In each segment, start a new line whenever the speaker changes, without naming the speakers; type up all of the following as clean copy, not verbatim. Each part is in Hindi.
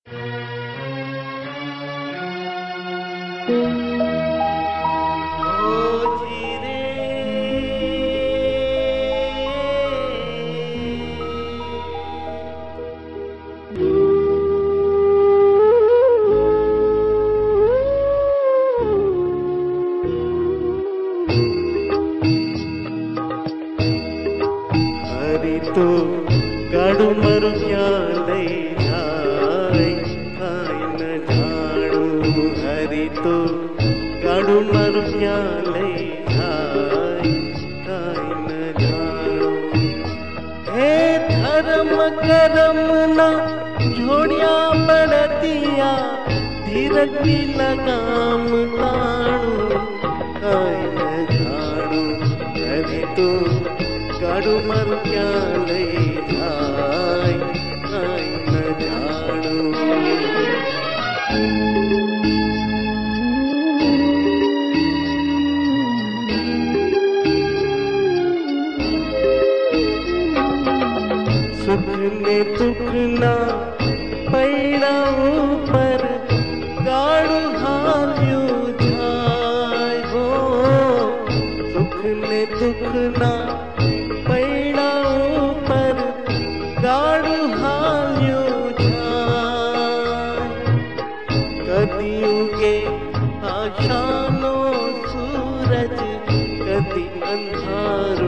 हरि तो गाड़ू मरु क्या ले जाए काई न जाड़ू। हरि तो गाड़ू मरु क्या ले जाए काई न जाड़ू। हे धर्म करम ना झोड़िया बढ़तिया धीरज की लगाम ताड़ू काई न जाड़ू। हरि तो गाड़ू मरु क्या ले जाए काई न जाड़ू। सुख ने दुख ना पैड़ा ऊपर गाड़ू हालियो जाए हो। सुख ने दुख ना पैड़ा ऊपर गाड़ू हालियो जाए। कदी उगे आशानो सूरज कदी अंधारो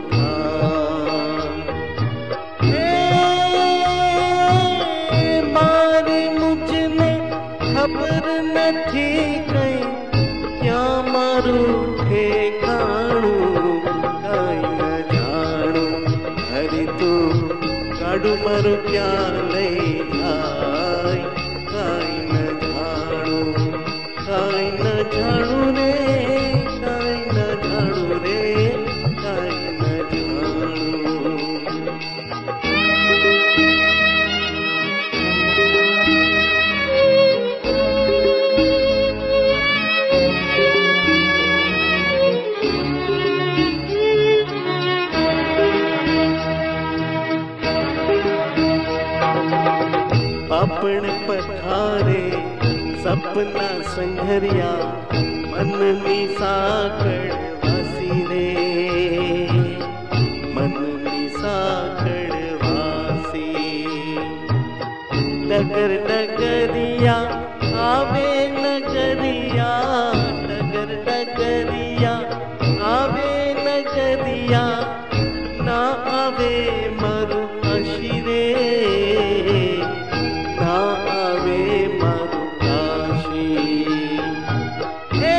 खबर न थी कई क्या मारू ठेकाणू काई न जाणू। हरि तो गाड़ू मरु क्या ले जाए काई न जाणू। काई न जाणू रे काई न जाणू रे काई न जाणू। पापण पथारे सपना संघरिया मन नी साकड़ वासी रे। मन नी साकड़ वासी डगर डगरिया आवे नगरिया। डगर डगरिया आवे नगरिया ना आवे मरु अशिरे ना आवे मरु काशी। हे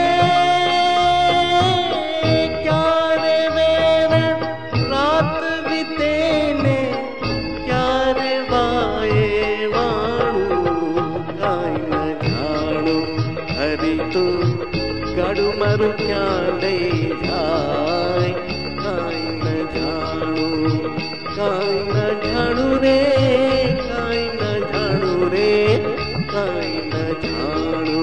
क्या रे मेरे रात बितेने क्या रे वाए वाणू काई न जाणू। हरि तो गाड़ू मरु क्या ले जाए काई न जाणू। काई न जाणू रे काई न जाणू रे काई न जाणू।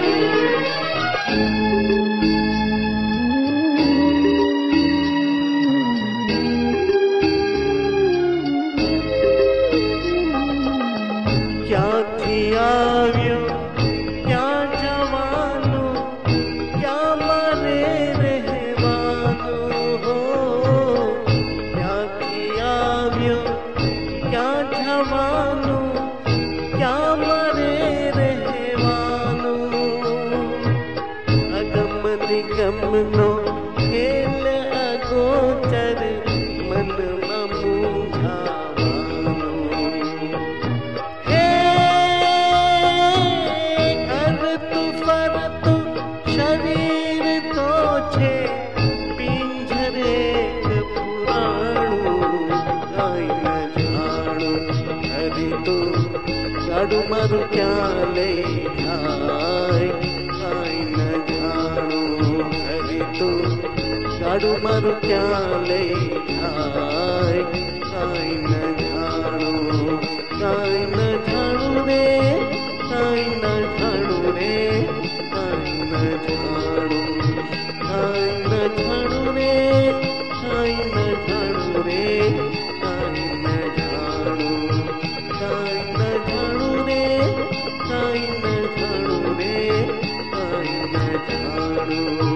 क्या थी आव्यो क्या जवानो क्या मारे रहवानो हो। क्या थी आव्यो क्या जवानो क्या मारे रहवानो। अगम निगम नो खेल अगोचर मन मूंझावानो। हे कर तू फर तू शरीर तो छे पिंजरे पुराणू काई न जाणू। हरि तो गाड़ू मरु क्या ले जाए काई न जाणू। हरि तो गाड़ू मरु क्या ले जाए काई न जाणू। काई न जाणू रे काई न जाणू रे काई न जाणू। काई न जाणू रे काई न जाणू रे काई न जाणू। काई न जाणू रे न जाणू